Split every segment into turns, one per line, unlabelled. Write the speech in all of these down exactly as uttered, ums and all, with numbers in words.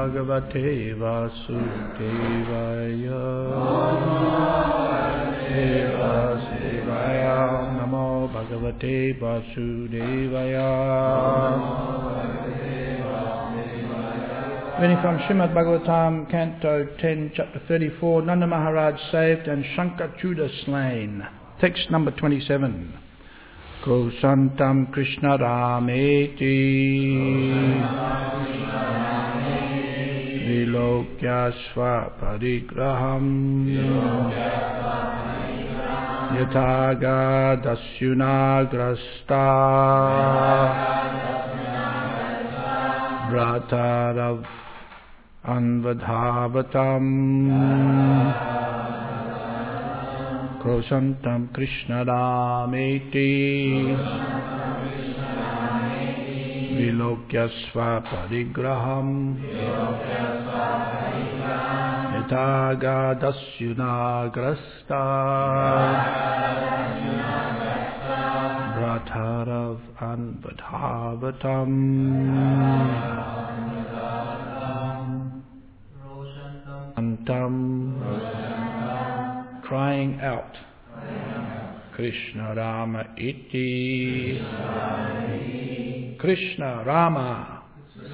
Bhagavate Vasudevaya. Vasudevaya. Namo Bhagavate Vasudevaya. Reading from Srimad Bhagavatam, Canto ten, Chapter thirty-four, Nanda Maharaj saved and Shankachuda slain. Text number twenty-seven. Kosantam Krishna Rameti Vilokya Svaparigraham Yataga Dasyunagrasta Bratarav Anvadhavatam Krosantam Krishna Rameti Vilokya Svaparigraham Yataga Dasyunagrasta Bratarav Anvadhavatam. Antam, crying out, Krishna Rama iti, Krishna Rama,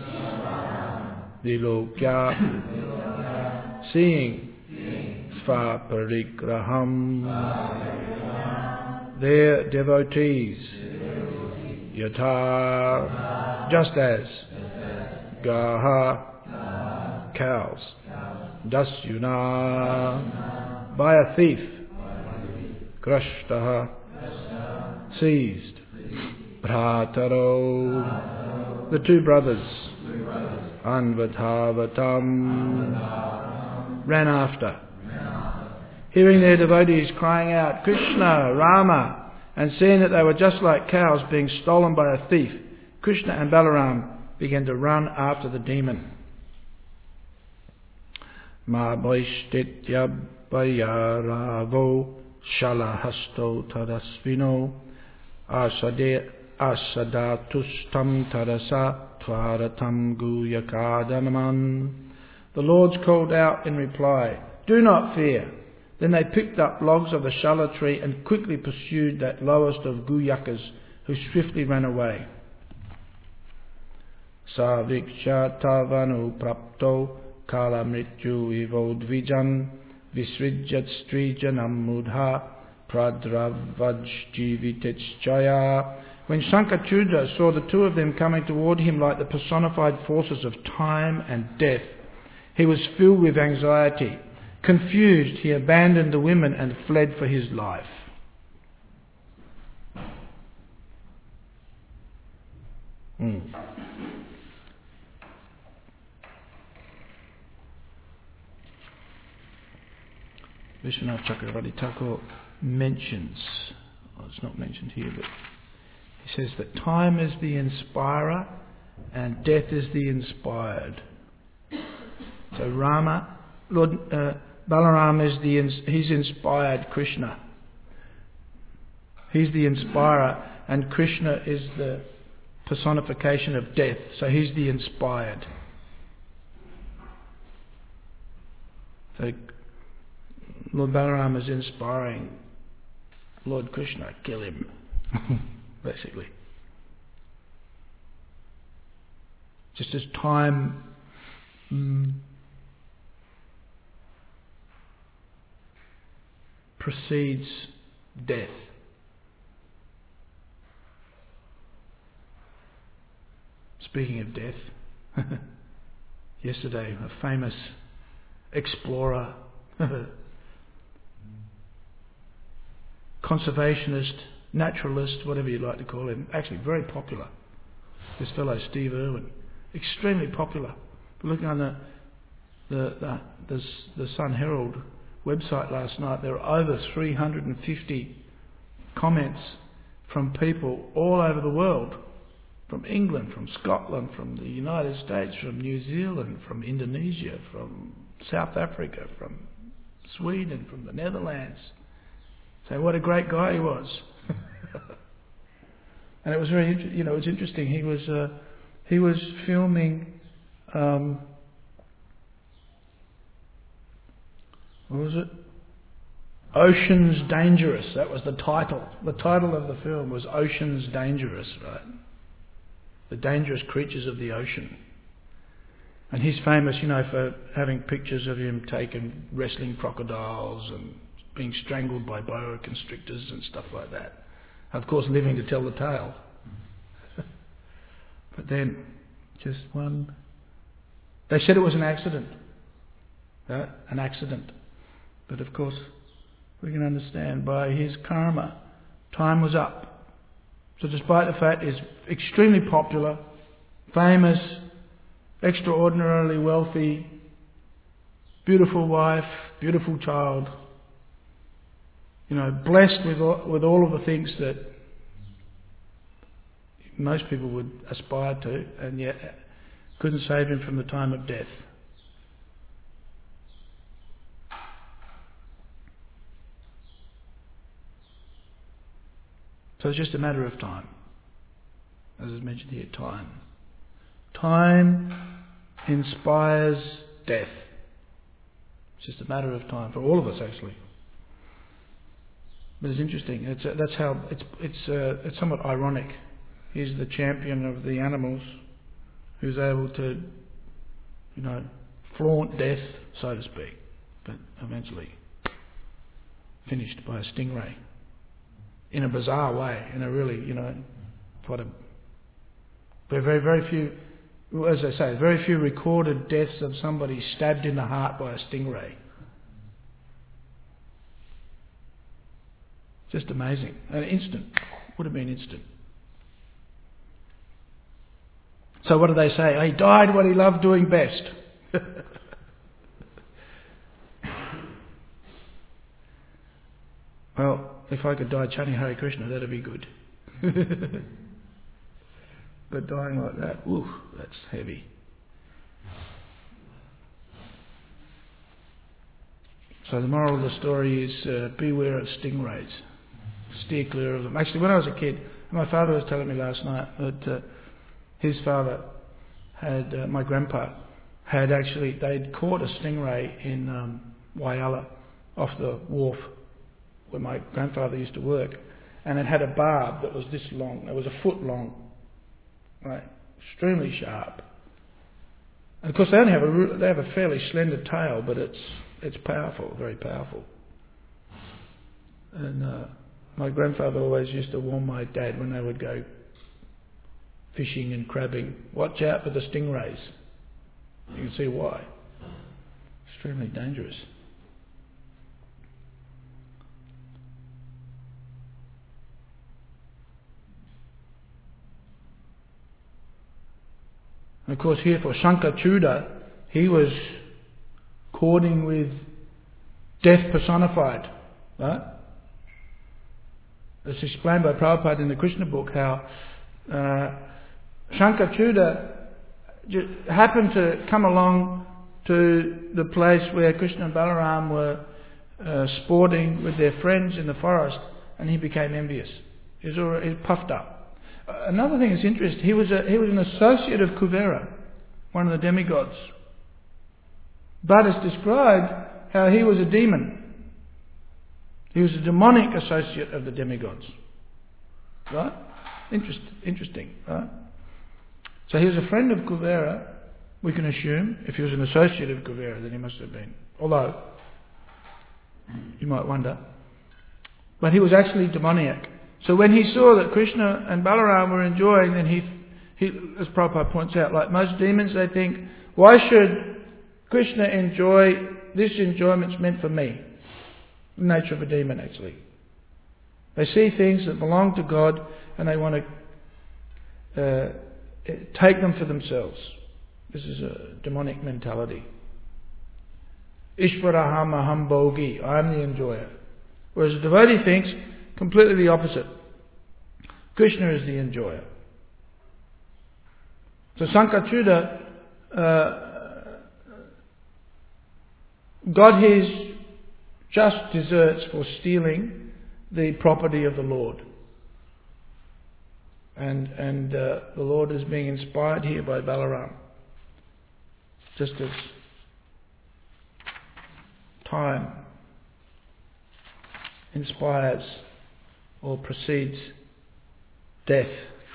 Vilokya, seeing, Svaparigraham, their devotees, Yatha, just as, Gaha, cows, Dasyuna, by a thief, Krashtaha, seized, Bhrataro, the two brothers, Anvadhavatam, ran after. Hearing their devotees crying out, Krishna, Rama, and seeing that they were just like cows being stolen by a thief, Krishna and Balaram began to run after the demon. Ma boishtitya bayaravo shalahasto tadasvino asadatustam tadasa tvaratam guyakadanaman. The Lords called out in reply, do not fear. Then they picked up logs of the shala tree and quickly pursued that lowest of guyakas, who swiftly ran away. Saviksha tavanu prapto Kala mrityu ivodvijan visrijat strijanam mudha pradravaj jivitechchaya. When Shankachuda saw the two of them coming toward him like the personified forces of time and death, he was filled with anxiety. Confused, he abandoned the women and fled for his life. Mm. Vishwanath Chakravarti Thakur mentions, well, it's not mentioned here, but he says that time is the inspirer and death is the inspired. So Rama, Lord uh, Balaram is the he's inspired Krishna. He's the inspirer, and Krishna is the personification of death. So he's the inspired. So Lord Balaram is inspiring Lord Krishna, kill him, basically. Just as time mm, precedes death. Speaking of death, yesterday a famous explorer, conservationist, naturalist, whatever you'd like to call him, actually very popular. This fellow Steve Irwin, extremely popular. Looking on the the the, the, the Sun Herald website last night, there are over three hundred fifty comments from people all over the world, from England, from Scotland, from the United States, from New Zealand, from Indonesia, from South Africa, from Sweden, from the Netherlands. Say what a great guy he was. And it was very, you know, it was interesting. He was uh, he was filming um, what was it? Oceans Dangerous. That was the title. The title of the film was Oceans Dangerous, right? The dangerous creatures of the ocean. And he's famous, you know, for having pictures of him taken wrestling crocodiles and being strangled by boa constrictors and stuff like that. Of course, living to tell the tale. But then, just one... They said it was an accident. Right? An accident. But of course, we can understand by his karma, time was up. So despite the fact he's extremely popular, famous, extraordinarily wealthy, beautiful wife, beautiful child, you know, blessed with all, with all of the things that most people would aspire to, and yet couldn't save him from the time of death. So it's just a matter of time. As is mentioned here, time. Time inspires death. It's just a matter of time for all of us, actually. But it's interesting. It's uh, that's how it's it's uh, it's somewhat ironic. He's the champion of the animals, who's able to, you know, flaunt death, so to speak, but eventually finished by a stingray. In a bizarre way, in a really, you know, quite a very, very, very few, as I say, very few recorded deaths of somebody stabbed in the heart by a stingray. Just amazing. An instant. Would have been instant. So what do they say? He died what he loved doing best. Well, if I could die chanting Hare Krishna, that'd be good. But dying like that, ooh, that's heavy. So the moral of the story is uh, beware of stingrays. Steer clear of them. Actually, when I was a kid, my father was telling me last night that uh, his father had, uh, my grandpa, had actually, they'd caught a stingray in um, Whyalla off the wharf where my grandfather used to work, and it had a barb that was this long. It was a foot long, right? Extremely sharp. And of course, they only have a they have a fairly slender tail, but it's it's powerful, very powerful. And uh, my grandfather always used to warn my dad when they would go fishing and crabbing, watch out for the stingrays. You can see why. Extremely dangerous. And of course here for Shankachuda, he was courting with death personified. Right? It's explained by Prabhupada in the Krishna book how uh, Shankachuda happened to come along to the place where Krishna and Balaram were uh, sporting with their friends in the forest, and he became envious. He was already puffed up. Another thing that's interesting, he was a, he was an associate of Kuvera, one of the demigods. But it's described how he was a demon. He was a demonic associate of the demigods. Right? Interest, interesting, right? So he was a friend of Kuvera, we can assume. If he was an associate of Kuvera, then he must have been. Although, you might wonder. But he was actually demoniac. So when he saw that Krishna and Balaram were enjoying, then he, he, as Prabhupada points out, like most demons, they think, why should Krishna enjoy, this enjoyment's meant for me? The nature of a demon, actually. They see things that belong to God and they want to uh, take them for themselves. This is a demonic mentality. Ishvaraham aham bhogi, I am the enjoyer. Whereas a devotee thinks completely the opposite. Krishna is the enjoyer. So Shankachuda uh, got his just deserts for stealing the property of the Lord. And and uh, the Lord is being inspired here by Balaram. Just as time inspires or precedes death.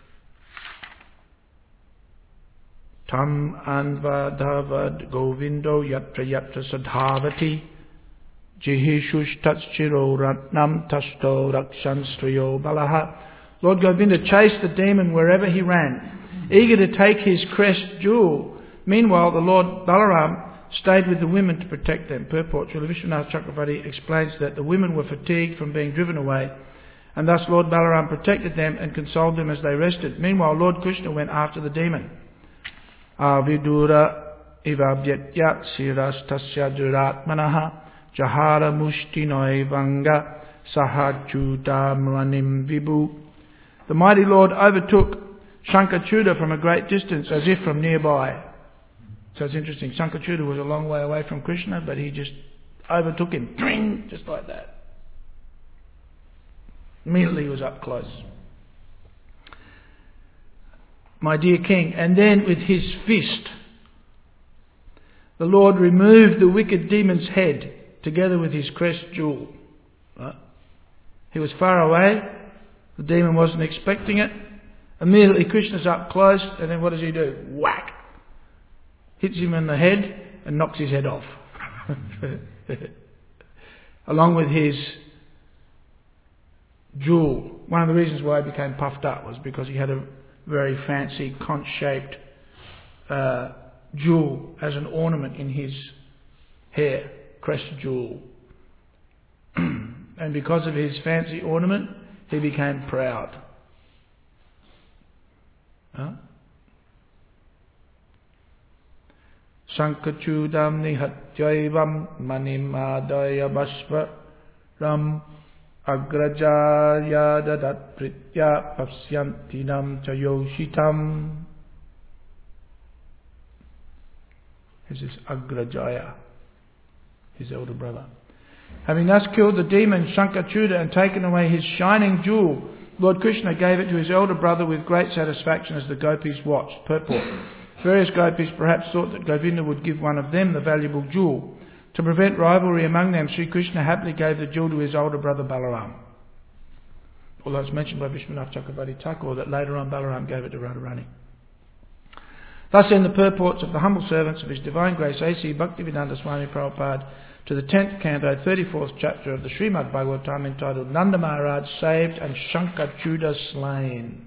Tam anvadhavad govindo yatra yatra sadhavati jihishush tatschiro ratnam tasto rakshanstriyo balaha. Lord Govinda chased the demon wherever he ran, eager to take his crest jewel. Meanwhile, the Lord Balaram stayed with the women to protect them. Purport: Srila Vishwanath Chakravarti explains that the women were fatigued from being driven away, and thus Lord Balaram protected them and consoled them as they rested. Meanwhile, Lord Krishna went after the demon. Avidura ivabhyatya siras tasya duratmanaha jahara mushtinoy vanga sahajudamranim vibhu. The mighty Lord overtook Shankachuda from a great distance, as if from nearby. So it's interesting. Shankachuda was a long way away from Krishna, but he just overtook him. Dring! Just like that. Immediately he was up close. My dear king. And then with his fist, the Lord removed the wicked demon's head together with his crest jewel. Right? He was far away. The demon wasn't expecting it. Immediately Krishna's up close, and then what does he do? Whack! Hits him in the head and knocks his head off. Along with his jewel. One of the reasons why he became puffed up was because he had a very fancy conch-shaped uh, jewel as an ornament in his hair, crest jewel. And because of his fancy ornament, he became proud. Huh? Sankachudam nihatyaivam manim adaya bashva ram agrajaya dadat pritya pasyantinam chayoshitam. This is Agrajaya, his elder brother. Having thus killed the demon Shankachuda and taken away his shining jewel, Lord Krishna gave it to his elder brother with great satisfaction as the gopis watched. Purport: Various gopis perhaps thought that Govinda would give one of them the valuable jewel. To prevent rivalry among them, Sri Krishna happily gave the jewel to his older brother Balaram. Although it's mentioned by Vishwanath Chakravarti Thakur that later on Balaram gave it to Radharani. Thus end the purports of the humble servants of His Divine Grace A C Bhaktivedanta Swami Prabhupada to the tenth canto, thirty-fourth chapter of the Srimad Bhagavatam, entitled Nanda Maharaj Saved and Shankachuda Slain.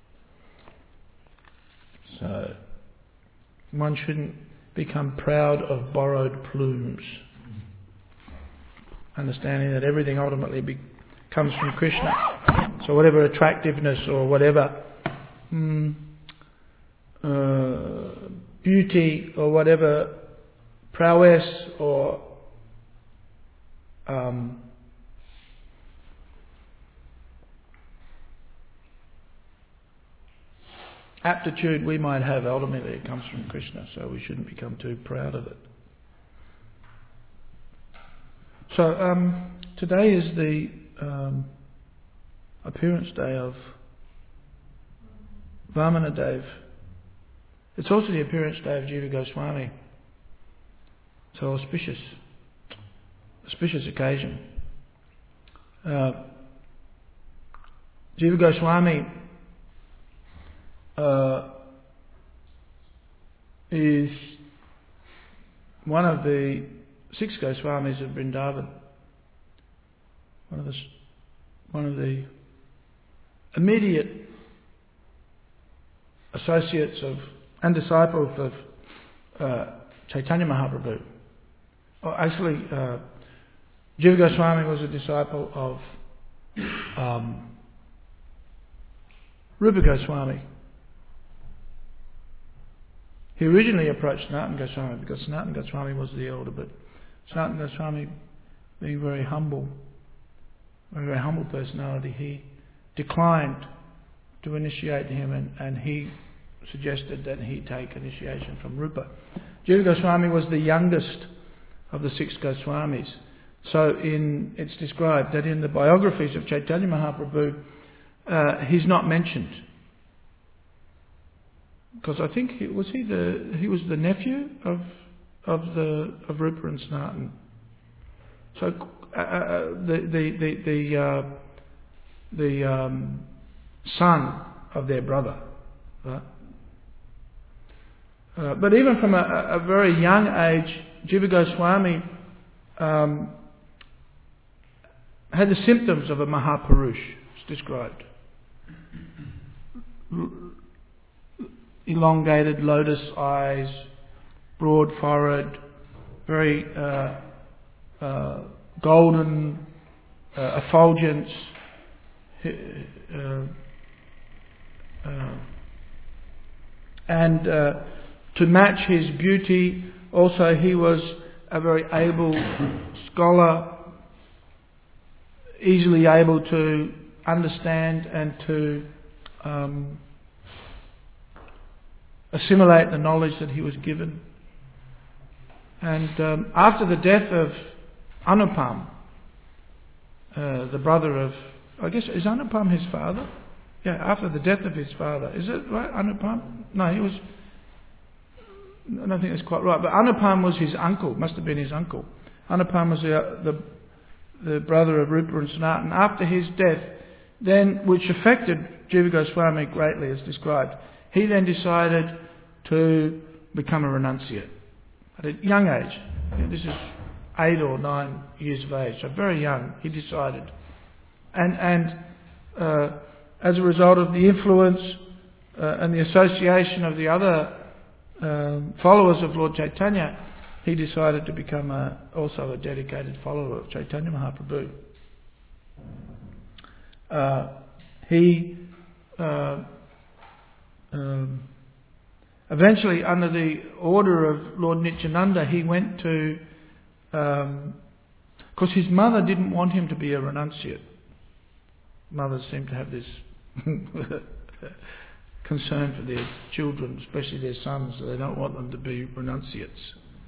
So, one shouldn't become proud of borrowed plumes. Understanding that everything ultimately be, comes from Krishna. So whatever attractiveness or whatever mm, uh, beauty or whatever prowess or um, aptitude we might have, ultimately it comes from Krishna, so we shouldn't become too proud of it. So um, today is the um, appearance day of Vamanadev. It's also the appearance day of Jiva Goswami. So auspicious, auspicious occasion. Uh, Jiva Goswami Uh, is one of the six Goswamis of Vrindavan. One of the one of the immediate associates of and disciples of uh, Chaitanya Mahaprabhu. Well, actually, uh, Jiva Goswami was a disciple of um, Rupa Goswami. He originally approached Sanatana Goswami because Sanatana Goswami was the elder, but Sanatana Goswami, being very humble, a very humble personality, he declined to initiate him, and, and he suggested that he take initiation from Rupa. Jiva Goswami was the youngest of the six Goswamis. So in, it's described that in the biographies of Chaitanya Mahaprabhu, uh, he's not mentioned. Because I think he was he the he was the nephew of of the of Rupa and Sanatana. So uh, the the the the, uh, the um, son of their brother, right? Uh, but even from a, a very young age, Jiva Goswami um, had the symptoms of a Mahapurush. It's described. Elongated lotus eyes, broad forehead, very uh, uh, golden uh, effulgence, uh, uh, and uh, to match his beauty, also he was a very able scholar, easily able to understand and to um, assimilate the knowledge that he was given. And um, after the death of Anupam, uh, the brother of, I guess, is Anupam his father? Yeah, after the death of his father. Is it right, Anupam? No, he was, I don't think that's quite right, but Anupam was his uncle, must have been his uncle. Anupam was the, the, the brother of Rupa and Sanatana. After his death, then, which affected Jiva Goswami greatly as described, he then decided to become a renunciate at a young age. You know, this is eight or nine years of age, so very young. He decided, and and uh, as a result of the influence uh, and the association of the other um, followers of Lord Chaitanya, he decided to become a, also a dedicated follower of Chaitanya Mahaprabhu. Uh, he. Uh, Um, eventually, under the order of Lord Nityananda, he went to, because um, his mother didn't want him to be a renunciate. Mothers seem to have this concern for their children, especially their sons, so they don't want them to be renunciates.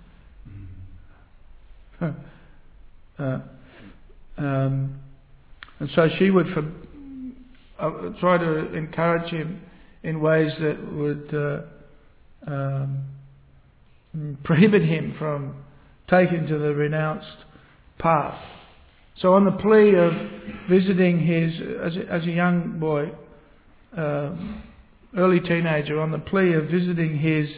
uh, um, and so she would for, uh, try to encourage him in ways that would uh, um, prohibit him from taking to the renounced path. So on the plea of visiting his, as a, as a young boy, um, early teenager, on the plea of visiting his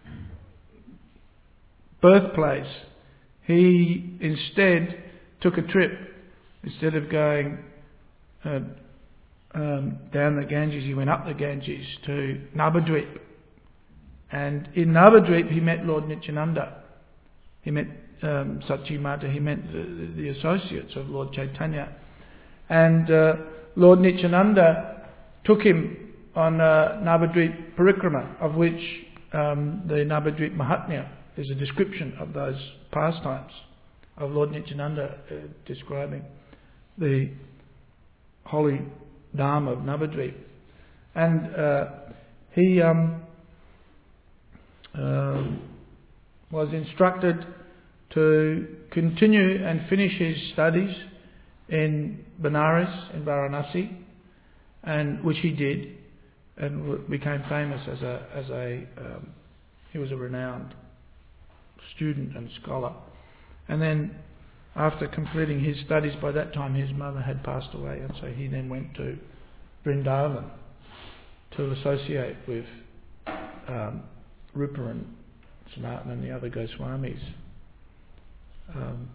birthplace, he instead took a trip. Instead of going uh, Um, down the Ganges, he went up the Ganges to Navadvip, and in Navadvip he met Lord Nityananda. He met um, Sachi Mata. He met the, the associates of Lord Chaitanya, and uh, Lord Nityananda took him on uh, Navadvip Parikrama, of which um, the Navadvip Mahatmya is a description of those pastimes of Lord Nityananda, uh, describing the holy Dham of Navadvip. And uh, he um, uh, was instructed to continue and finish his studies in Benares, in Varanasi, and which he did, and w- became famous as a as a um, he was a renowned student and scholar. And then, after completing his studies, by that time his mother had passed away, and so he then went to Vrindavan to associate with um, Rupa and Sanatana and the other Goswamis. Um,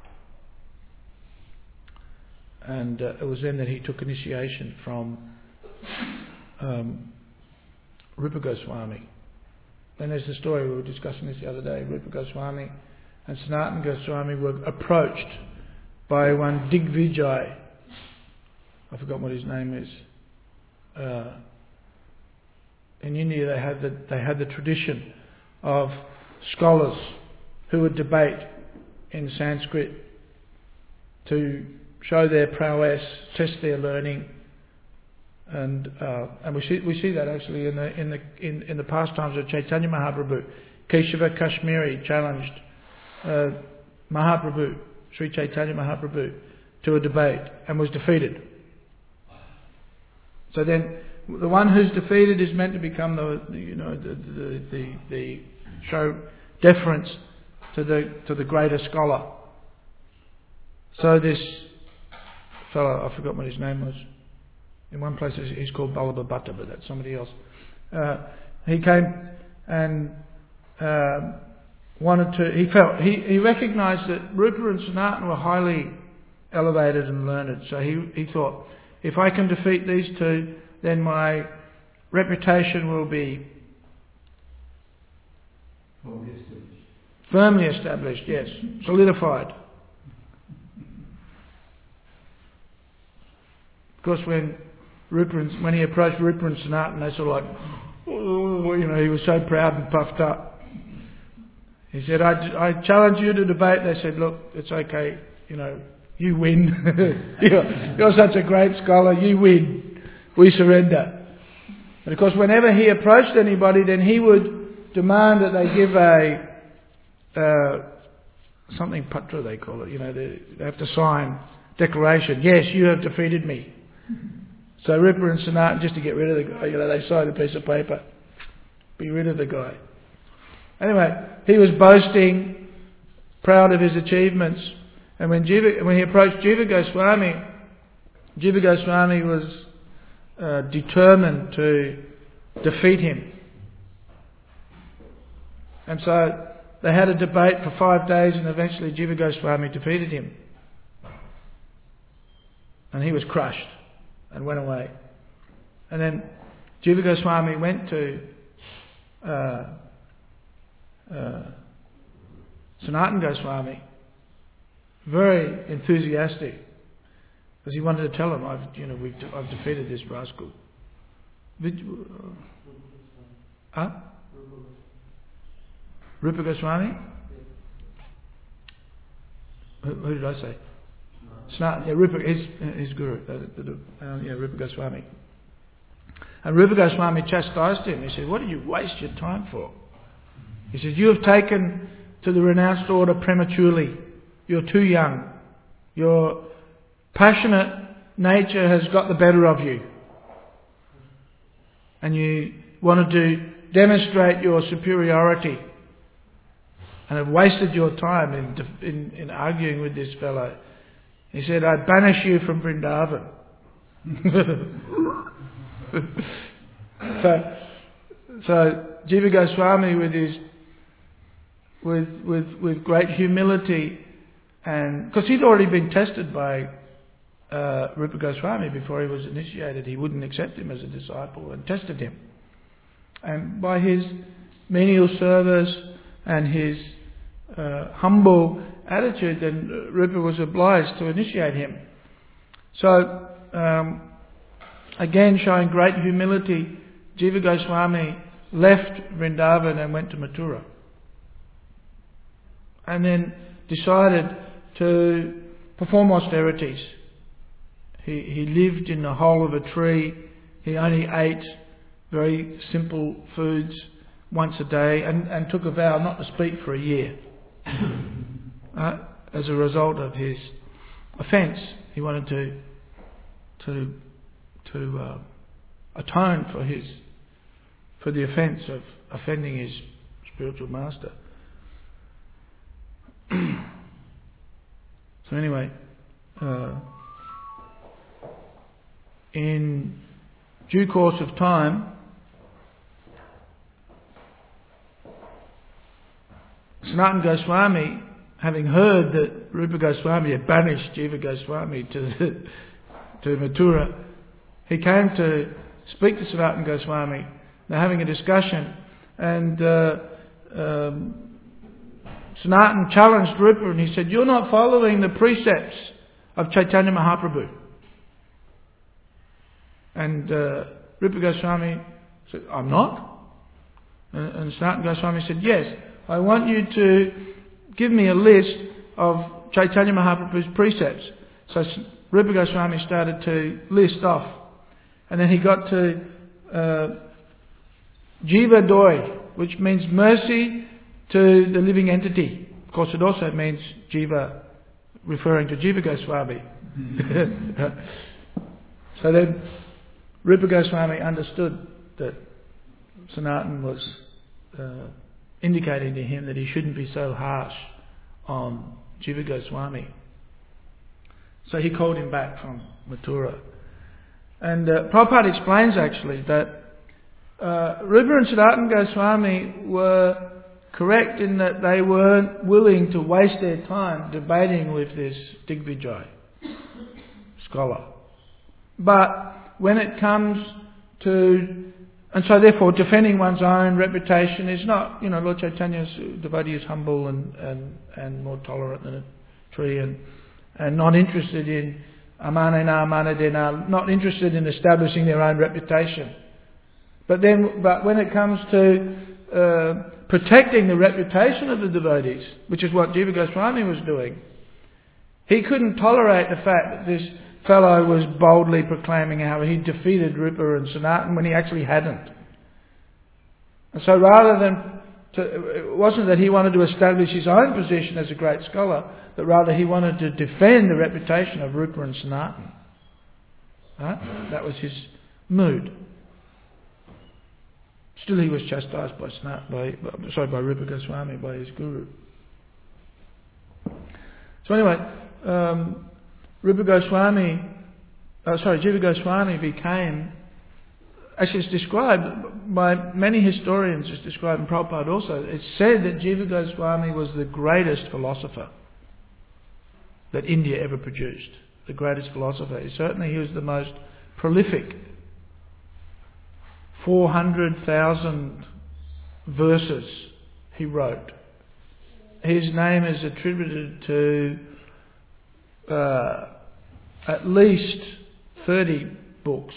and uh, it was then that he took initiation from um, Rupa Goswami. Then there's the story, we were discussing this the other day. Rupa Goswami and Sanatana Goswami were approached by one Digvijay. I forgot what his name is. Uh, in India, they had the they had the tradition of scholars who would debate in Sanskrit to show their prowess, test their learning, and uh, and we see we see that actually in the in the in, in the pastimes of Chaitanya Mahaprabhu. Keshava Kashmiri challenged uh, Mahaprabhu, Sri Chaitanya Mahaprabhu, to a debate and was defeated. So then, the one who's defeated is meant to become the, the you know the the, the the show deference to the to the greater scholar. So this fellow, I forgot what his name was. In one place he's called Balabhabhatta, but that's somebody else. Uh, he came and uh, wanted to. He felt he, he recognised that Rupa and Sanatana were highly elevated and learned. So he he thought, if I can defeat these two, then my reputation will be firmly established. Yes, solidified. Of course, when Rupa and, when he approached Rupa and Sanatana, they sort of like, oh, you know, he was so proud and puffed up. He said, I, I challenge you to debate. They said, look, it's okay, you know, you win. you're, you're such a great scholar, you win. We surrender. And of course, whenever he approached anybody, then he would demand that they give a, uh, something patra they call it, you know, they, they have to sign declaration. Yes, you have defeated me. So Rupa and Sanatana, just to get rid of the guy, you know, they signed a piece of paper. Be rid of the guy. Anyway, he was boasting, proud of his achievements. And when Jiva, when he approached Jiva Goswami, Jiva Goswami was uh, determined to defeat him. And so they had a debate for five days, and eventually Jiva Goswami defeated him. And he was crushed and went away. And then Jiva Goswami went to uh, uh, Sanatana Goswami, very enthusiastic, because he wanted to tell him, I've, you know, we've, I've defeated this rascal. Huh? Rupa Goswami? Who, who did I say? Sanatana, yeah, Rupa, his, his guru, uh, uh, yeah, Rupa Goswami. And Rupa Goswami chastised him. He said, what did you waste your time for? He said, you have taken to the renounced order prematurely. You're too young. Your passionate nature has got the better of you. And you wanted to demonstrate your superiority. And have wasted your time in, in, in arguing with this fellow. He said, I banish you from Vrindavan. so, so Jiva Goswami, with his, with with with great humility, and because he'd already been tested by uh, Rupa Goswami before he was initiated, he wouldn't accept him as a disciple, and tested him. And by his menial service and his uh, humble attitude, then Rupa was obliged to initiate him. So, um, again showing great humility, Jiva Goswami left Vrindavan and went to Mathura. And then decided to perform austerities. He, he lived in the hole of a tree. He only ate very simple foods once a day, and, and took a vow not to speak for a year. Uh, as a result of his offence, he wanted to to to uh, atone for his for the offence of offending his spiritual master. So anyway, uh, in due course of time, Sanatana Goswami, having heard that Rupa Goswami had banished Jiva Goswami to to Mathura, he came to speak to Sanatana Goswami. They're having a discussion, and uh, um, Sanatana challenged Rupa, and he said, "You're not following the precepts of Chaitanya Mahaprabhu." And uh, Rupa Goswami said, "I'm not." And, and Sanatana Goswami said, "Yes, I want you to give me a list of Chaitanya Mahaprabhu's precepts." So Rupa Goswami started to list off. And then he got to uh, Jiva Doi, which means mercy to the living entity. Of course, it also means Jiva, referring to Jiva Goswami. So then Rupa Goswami understood that Sanatana was uh, indicating to him that he shouldn't be so harsh on Jiva Goswami. So he called him back from Mathura. And uh, Prabhupada explains actually that uh, Rupa and Sanatana Goswami were correct in that they weren't willing to waste their time debating with this Digvijay scholar. But when it comes to, and so therefore defending one's own reputation is not, you know, Lord Chaitanya's devotee is humble and, and, and more tolerant than a tree and, and not interested in amanena, amanadena, not interested in establishing their own reputation. But then, but when it comes to uh, protecting the reputation of the devotees, which is what Jiva Goswami was doing, he couldn't tolerate the fact that this fellow was boldly proclaiming how he defeated Rupa and Sanatana when he actually hadn't. And so rather than, to, it wasn't that he wanted to establish his own position as a great scholar, but rather he wanted to defend the reputation of Rupa and Sanatana. Right? That was his mood. Still he was chastised by, Sanat, by, sorry, by Rupa Goswami, by his guru. So anyway, um, Rupa Goswami, uh, sorry, Jiva Goswami became, actually it's described by many historians, it's described in Prabhupada also, it's said that Jiva Goswami was the greatest philosopher that India ever produced. The greatest philosopher. Certainly he was the most prolific. four hundred thousand verses he wrote. His name is attributed to uh, at least thirty books,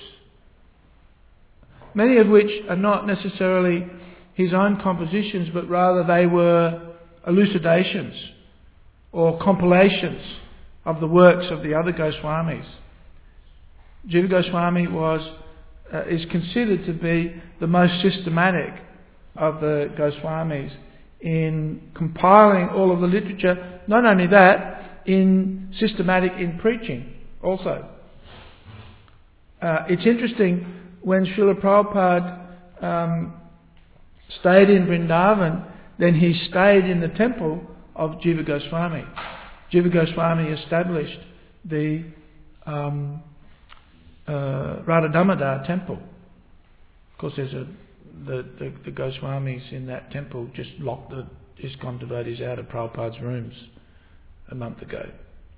many of which are not necessarily his own compositions, but rather they were elucidations or compilations of the works of the other Goswamis. Jiva Goswami was uh, is considered to be the most systematic of the Goswamis in compiling all of the literature. Not only that, in systematic in preaching also. Uh, it's interesting, when Srila Prabhupada um, stayed in Vrindavan, then he stayed in the temple of Jiva Goswami. Jiva Goswami established the um, uh, Radha Damodar temple. Of course, there's a the, the, the Goswamis in that temple just locked the ISKCON devotees out of Prabhupada's rooms a month ago.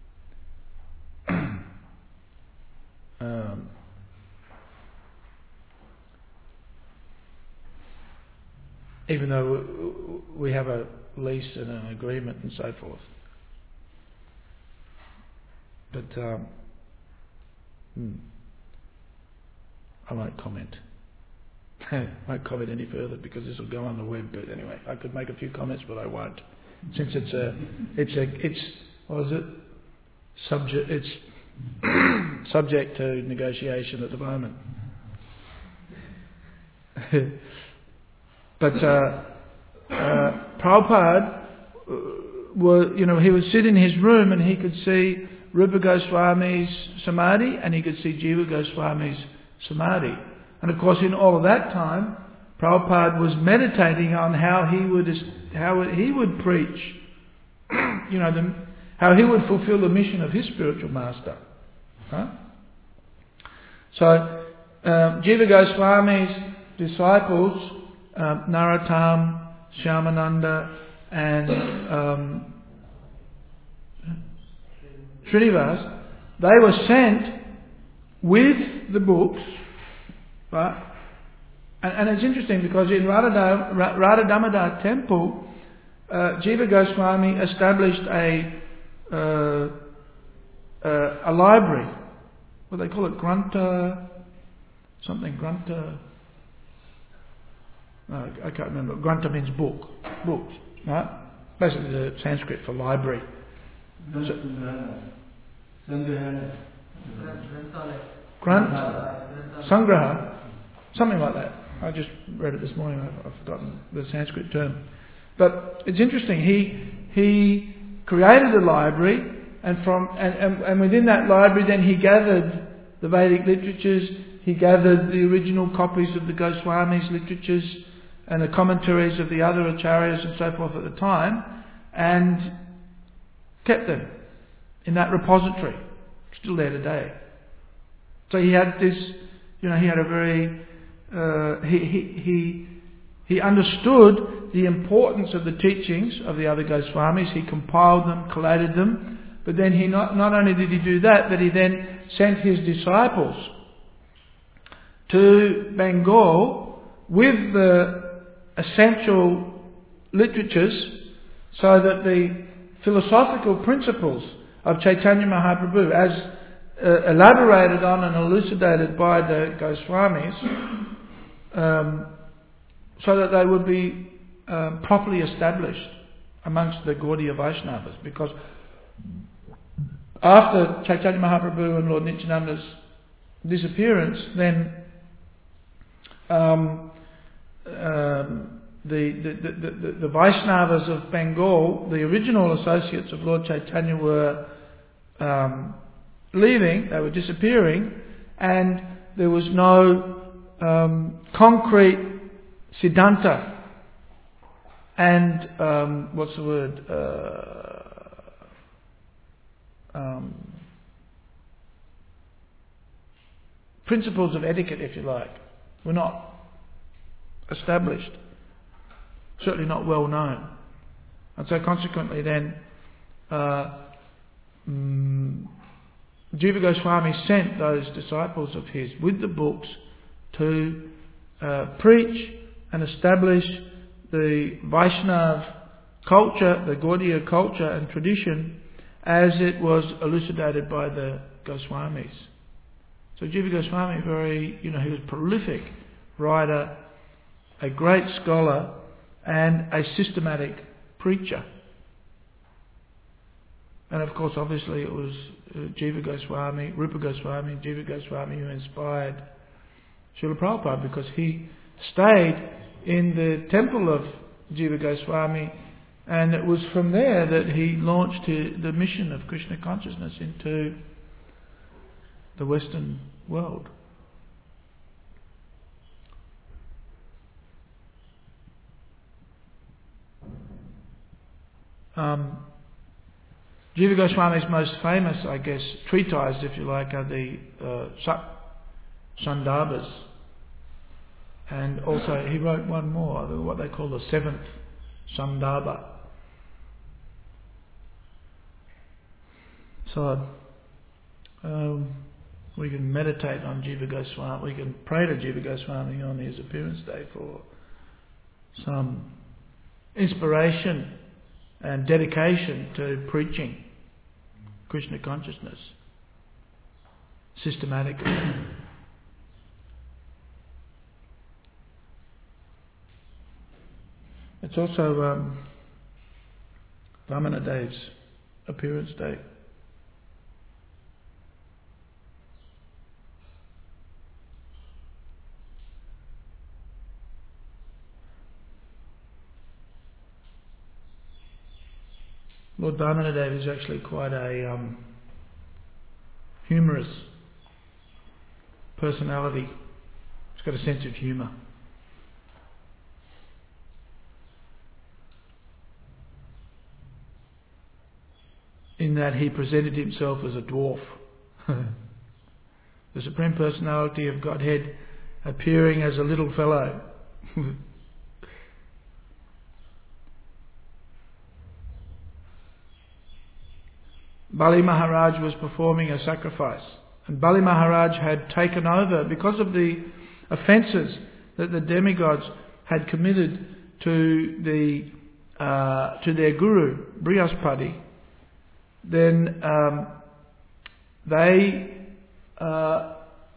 um, even though we have a lease and an agreement and so forth. But um, hmm, I won't comment. I won't comment any further because this will go on the web. But anyway, I could make a few comments, but I won't, since it's a, it's a, it's what is it? Subject. It's subject to negotiation at the moment. But uh, uh, Prabhupada, uh, were, you know, he would sit in his room and he could see Rupa Goswami's samadhi and he could see Jiva Goswami's samadhi. And of course, in all of that time, Prabhupada was meditating on how he would how he would preach, you know, the, how he would fulfill the mission of his spiritual master. Huh? So, um, Jiva Goswami's disciples, um, Narottam, Shyamananda, and um, Srinivas, they were sent with the books. Right? And, and it's interesting because in Radha, Radha Damodar temple, uh, Jiva Goswami established a uh, uh, a library. What do they call it? Granta something. Granta. No, I can't remember. Granta means book. Books. Right? Basically, the Sanskrit for library. So, Grant Sangraha. Something like that. I just read it this morning. I've, I've forgotten the Sanskrit term. But it's interesting. He he created a library, and from and, and, and within that library, then he gathered the Vedic literatures. He gathered the original copies of the Goswamis' literatures and the commentaries of the other acharyas and so forth at the time, and kept them in that repository. Still there today. So he had this, you know, he had a very, uh, he, he, he, he understood the importance of the teachings of the other Goswamis. He compiled them, collated them. But then he not, not only did he do that, but he then sent his disciples to Bengal with the essential literatures so that the philosophical principles of Chaitanya Mahaprabhu, as uh, elaborated on and elucidated by the Goswamis, um, so that they would be um, properly established amongst the Gaudiya Vaishnavas. Because after Chaitanya Mahaprabhu and Lord Nityananda's disappearance, then um, um, the, the, the, the, the Vaishnavas of Bengal, the original associates of Lord Chaitanya, were um, leaving, they were disappearing, and there was no um, concrete siddhanta and um, what's the word? Uh, um, principles of etiquette, if you like, were not established. Certainly not well known. And so consequently then, uh, um, Jiva Goswami sent those disciples of his with the books to uh, preach and establish the Vaishnav culture, the Gaudiya culture and tradition as it was elucidated by the Goswamis. So Jiva Goswami, very, you know, he was a prolific writer, a great scholar, and a systematic preacher. And of course, obviously, it was uh, Jiva Goswami, Rupa Goswami, Jiva Goswami who inspired Srila Prabhupada, because he stayed in the temple of Jiva Goswami, and it was from there that he launched his, the mission of Krishna consciousness into the Western world. Um, Jiva Goswami's most famous, I guess, treatise, if you like, are the uh, Sandarbhas. And also he wrote one more, what they call the seventh Sandarbha. So um, we can meditate on Jiva Goswami, we can pray to Jiva Goswami on his appearance day for some inspiration and dedication to preaching Krishna consciousness systematically. It's also um, Vamana Dev's appearance day. Lord Vamanadev is actually quite a um, humorous personality. He's got a sense of humour. In that he presented himself as a dwarf. The Supreme Personality of Godhead appearing as a little fellow. Bali Maharaj was performing a sacrifice, and Bali Maharaj had taken over because of the offences that the demigods had committed to the uh, to their guru Brihaspati. Then um, they uh,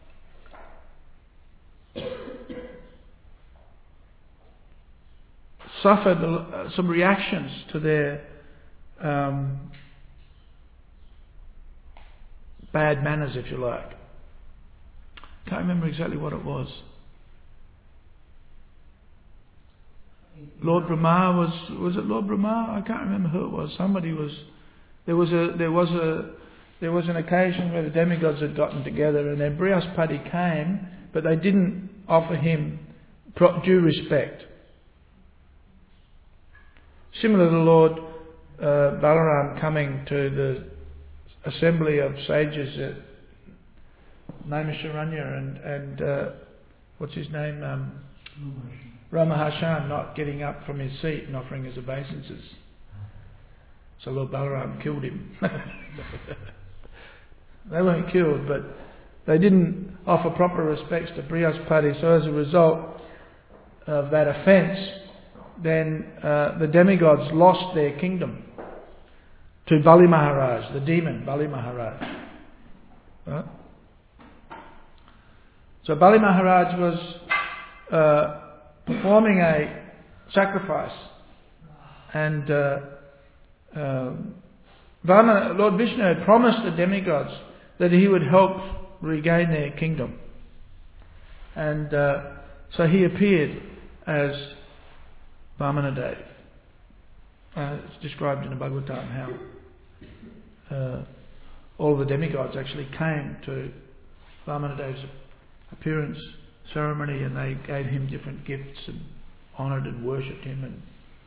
suffered uh, some reactions to their um, bad manners, if you like. Can't remember exactly what it was. Lord Brahma was was it Lord Brahma? I can't remember who it was. Somebody was. There was a there was a there was an occasion where the demigods had gotten together, and then Brihaspati came, but they didn't offer him due respect. Similar to Lord uh, Balaram coming to the assembly of sages at Naimisharanya and, and uh, what's his name? Um, Ramaharshan not getting up from his seat and offering his obeisances. So Lord Balaram killed him. They weren't killed, but they didn't offer proper respects to Brihaspati. So as a result of that offence, then uh, the demigods lost their kingdom to Bali Maharaj, the demon Bali Maharaj. Right? So Bali Maharaj was uh, performing a sacrifice, and uh, uh, Vamana, Lord Vishnu had promised the demigods that he would help regain their kingdom, and uh, so he appeared as Vamanadev. Uh, it's described in the Bhagavatam how uh, all the demigods actually came to Vamanadev's appearance ceremony, and they gave him different gifts and honoured and worshipped him. And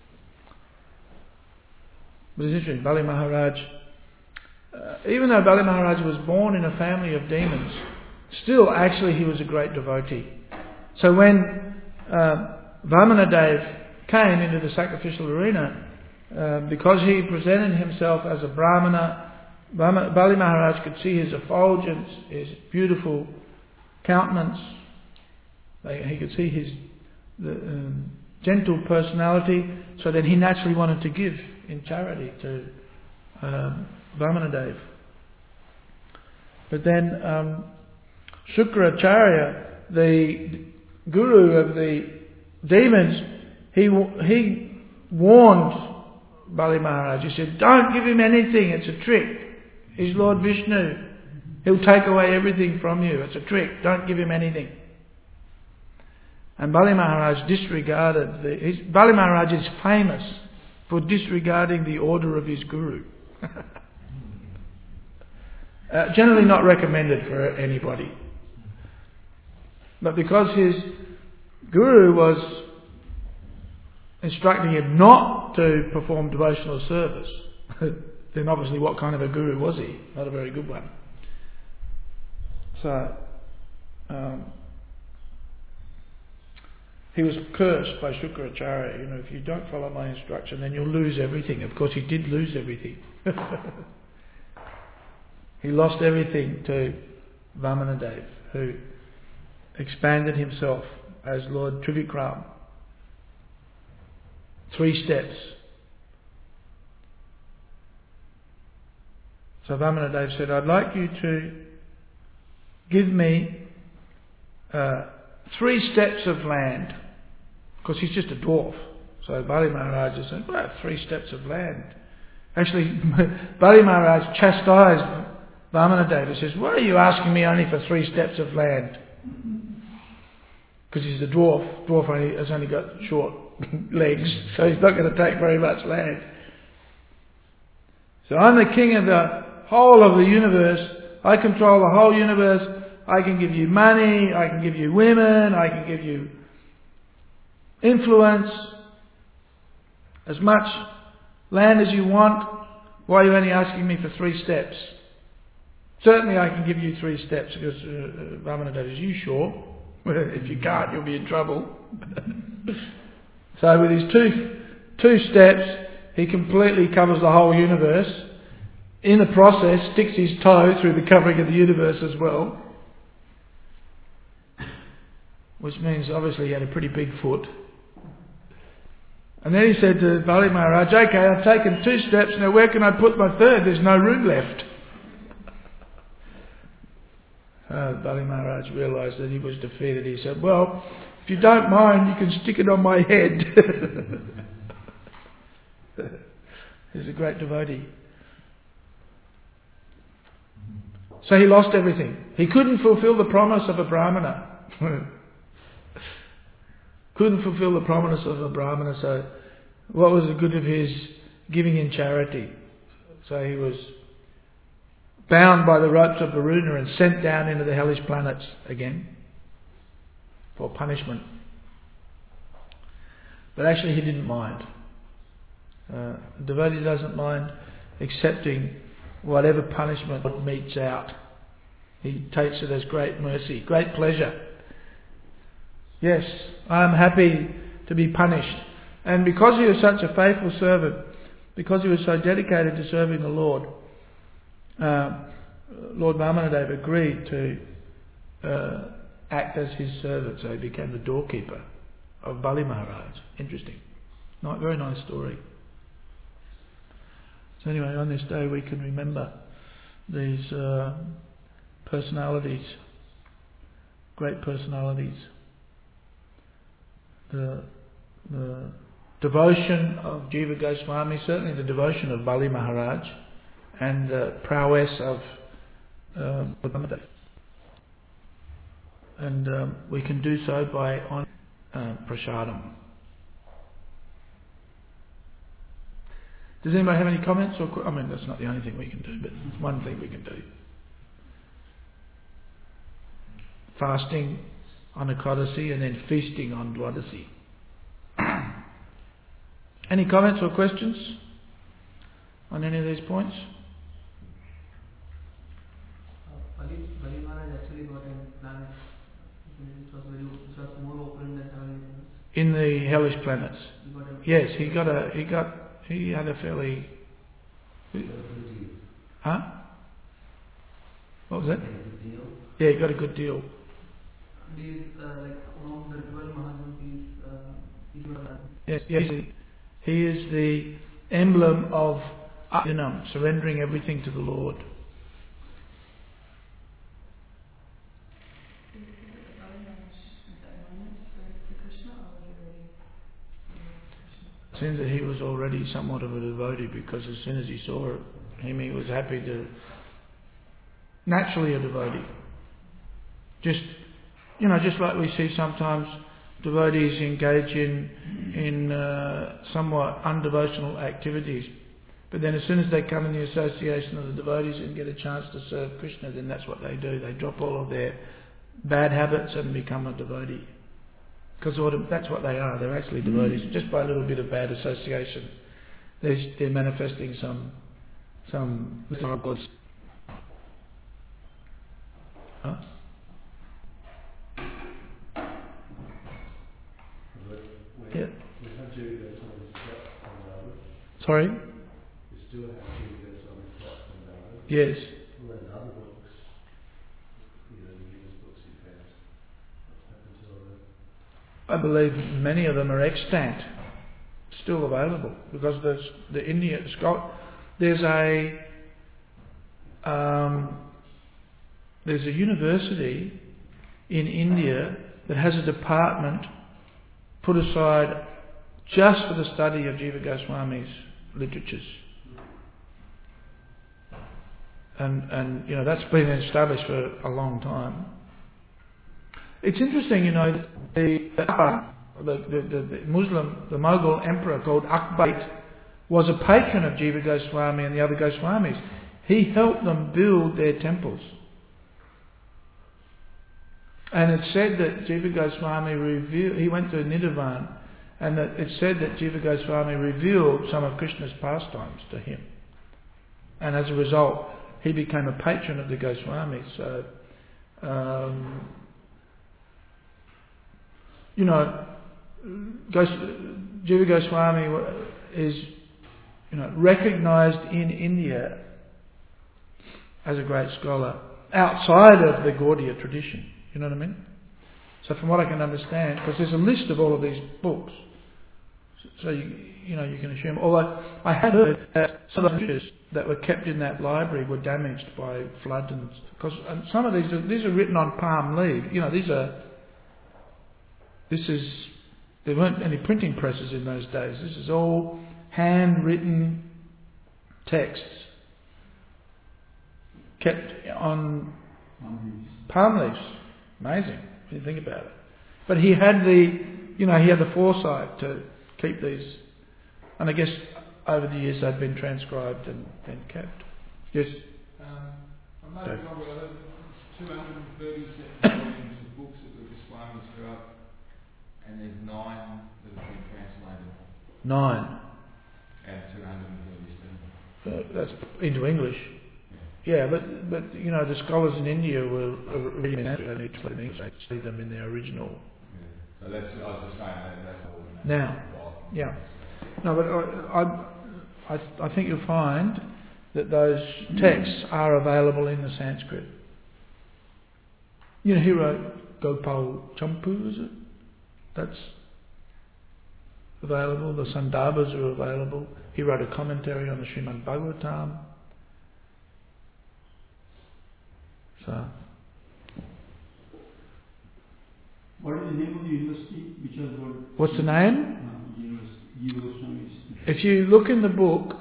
but it's interesting, Bali Maharaj, uh, even though Bali Maharaj was born in a family of demons, still actually he was a great devotee. So when uh, Vamanadev came into the sacrificial arena, uh, because he presented himself as a Brahmana, Bali Maharaj could see his effulgence, his beautiful countenance. He could see his the, um, gentle personality, so then he naturally wanted to give in charity to um, Vamanadev. But then um, Shukracharya, the guru of the demons, he he warned Bali Maharaj. He said, "Don't give him anything. It's a trick. He's Lord Vishnu. He'll take away everything from you. It's a trick. Don't give him anything." And Bali Maharaj disregarded the... His, Bali Maharaj is famous for disregarding the order of his guru. uh, generally not recommended for anybody. But because his guru was instructing him not to perform devotional service, then obviously what kind of a guru was he? Not a very good one. So... Um, he was cursed by Shukracharya. You know, if you don't follow my instruction, then you'll lose everything. Of course, he did lose everything. He lost everything to Vamanadev, who expanded himself as Lord Trivikram. Three steps. So Vamanadev said, "I'd like you to give me uh, three steps of land." Because he's just a dwarf. So Bali Maharaj just said, "Well, three steps of land." Actually, Bali Maharaj chastised Vamanadev. He says, "Why are you asking me only for three steps of land?" Because he's a dwarf. Dwarf only, has only got short legs, so he's not going to take very much land. So I'm the king of the whole of the universe. I control the whole universe. I can give you money. I can give you women. I can give you influence, as much land as you want. Why are you only asking me for three steps? Certainly I can give you three steps, because uh, Vamanadev, is you sure? If you can't, you'll be in trouble. So with his two two steps, he completely covers the whole universe. In the process, sticks his toe through the covering of the universe as well. Which means obviously he had a pretty big foot. And then he said to Bali Maharaj, "Okay, I've taken two steps, now where can I put my third? There's no room left." Uh, Bali Maharaj realised that he was defeated. He said, "Well, if you don't mind, you can stick it on my head." He's a great devotee. So he lost everything. He couldn't fulfill the promise of a Brahmana. Couldn't fulfill the promise of a Brahmana, so what was the good of his giving in charity? So he was bound by the ropes of Varuna and sent down into the hellish planets again for punishment. But actually he didn't mind. Uh, a devotee doesn't mind accepting whatever punishment meets out. He takes it as great mercy, great pleasure. Yes, I am happy to be punished. And because he was such a faithful servant, because he was so dedicated to serving the Lord, uh, Lord Vamanadev agreed to uh, act as his servant, so he became the doorkeeper of Bali Maharaj. Interesting. Not very nice story. So anyway, on this day we can remember these uh, personalities, great personalities. The, the devotion of Jiva Goswami, certainly the devotion of Bali Maharaj, and the prowess of um, Vamanadev. And um, we can do so by on uh, prasadam. Does anybody have any comments? Or I mean, that's not the only thing we can do, but it's one thing we can do. Fasting on Ekadasi and then feasting on Dwadasi. Any comments or questions on any of these points?
Bali Maharaj actually got a planet which was very, which was more open than heavenly planets.
In the hellish planets.
He got a
Yes, he got a he got he had a fairly huh? What was that? Yeah, he got a good deal.
These uh, like among the twelve Mahajans, he's uh, he's got a
Yes, yes. He is the emblem of Arjanam, surrendering everything to the Lord. It seems that he was already somewhat of a devotee, because as soon as he saw him, he was happy to. Naturally a devotee. Just, you know, just like we see sometimes devotees engage in in uh, somewhat undevotional activities, but then as soon as they come in the association of the devotees and get a chance to serve Krishna, then that's what they do. They drop all of their bad habits and become a devotee. Because that's what they are. They're actually devotees. Just by a little bit of bad association, they're, they're manifesting some some little goods. Huh? Yeah. Sorry? Yes. I believe many of them are extant, still available, because there's the India there's a um, there's a university in India that has a department put aside just for the study of Jiva Goswami's literatures. And, and you know, that's been established for a long time. It's interesting, you know, the, the, the, the, the Muslim, the Mughal emperor called Akbar was a patron of Jiva Goswami and the other Goswamis. He helped them build their temples. And it's said that Jiva Goswami revealed, he went to Nidhavan, and that it's said that Jiva Goswami revealed some of Krishna's pastimes to him. And as a result, he became a patron of the Goswamis. So, um, you know, Gos- Jiva Goswami is, you know, recognised in India as a great scholar outside of the Gaudiya tradition. You know what I mean? So from what I can understand, because there's a list of all of these books, so you, you know, you can assume. Although I had heard that some of the pictures that were kept in that library were damaged by flood, and because and some of these are, these are written on palm leaf. You know, these are. This is there weren't any printing presses in those days. This is all handwritten texts kept on palm leaves. Amazing when you think about it. But he had the, you know, he had the foresight to keep these, and I guess over the years they've been transcribed and, and kept. Yes.
Um, I know two hundred thirty-seven volumes of books that the Goswamis wrote, and there's nine that have been translated.
Nine.
Out of two hundred thirty-seven.
Uh, that's into English. Yeah, but but you know the scholars in India were reading in Sanskrit. They need to study in English. They study them in their original.
Yeah. So that's, I was just saying that that's all.
Now, yeah. No, but I, I, I think you'll find that those texts are available in the Sanskrit. You know, he wrote Gopal Champu, is it? That's available. The Sandarbhas are available. He wrote a commentary on the Srimad Bhagavatam. So,
what is the name of the university which has got?
What's the name?
Uh, university.
If you look in the book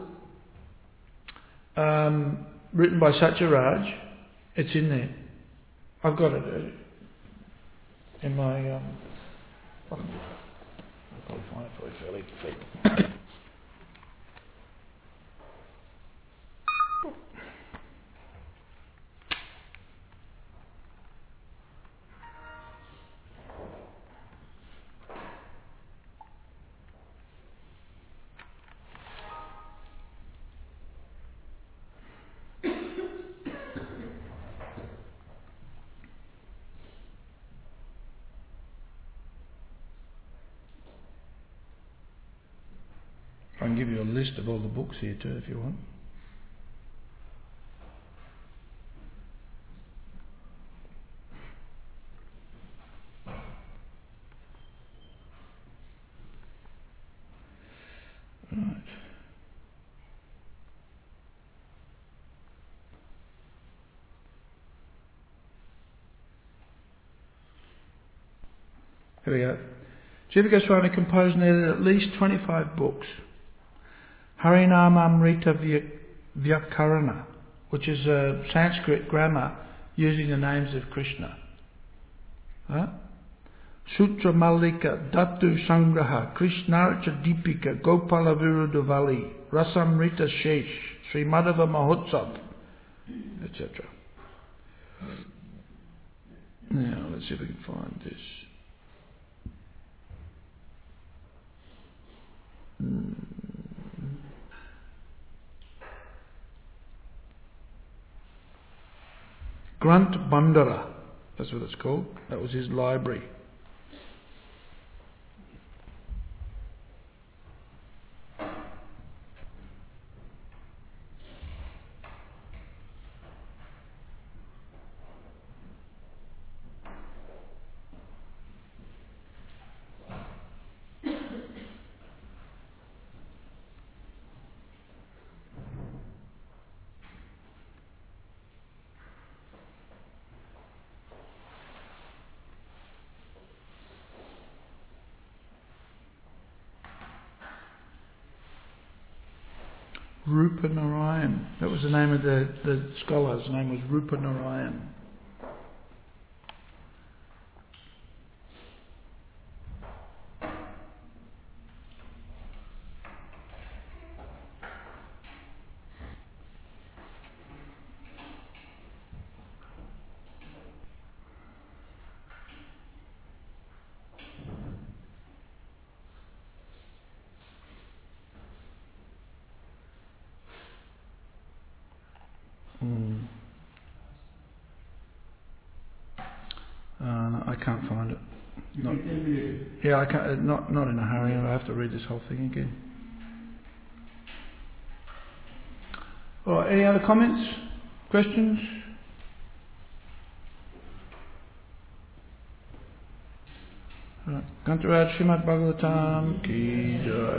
um, written by Satyaraj, it's in there. I've got it uh, in my. Um, I'll probably find it for you fairly quickly. I can give you a list of all the books here too if you want. Right. Here we go. Jiva Goswami composed and edited at least twenty-five books. Harinamamrita Vyakarana, which is a Sanskrit grammar using the names of Krishna. Huh? Sutra Mallika, Datu Sangraha, Krishnarcha Deepika, Gopala Virudavali, Rasamrita Shesh, Sri Madhava Mahotsav, et cetera. Now, let's see if we can find this. Hmm. Grunt Bandara, that's what it's called. That was his library. Rupa Narayan. That was the name of the, the scholar. His name was Rupa Narayan. Hmm. Uh, no, I can't find it.
You
Not,
can tell me later.
yeah, I can't. uh, Not not in a hurry. I have to read this whole thing again. All right. Any other comments? Questions? Right. Kantaraj Srimad Bhagavatam ki jai.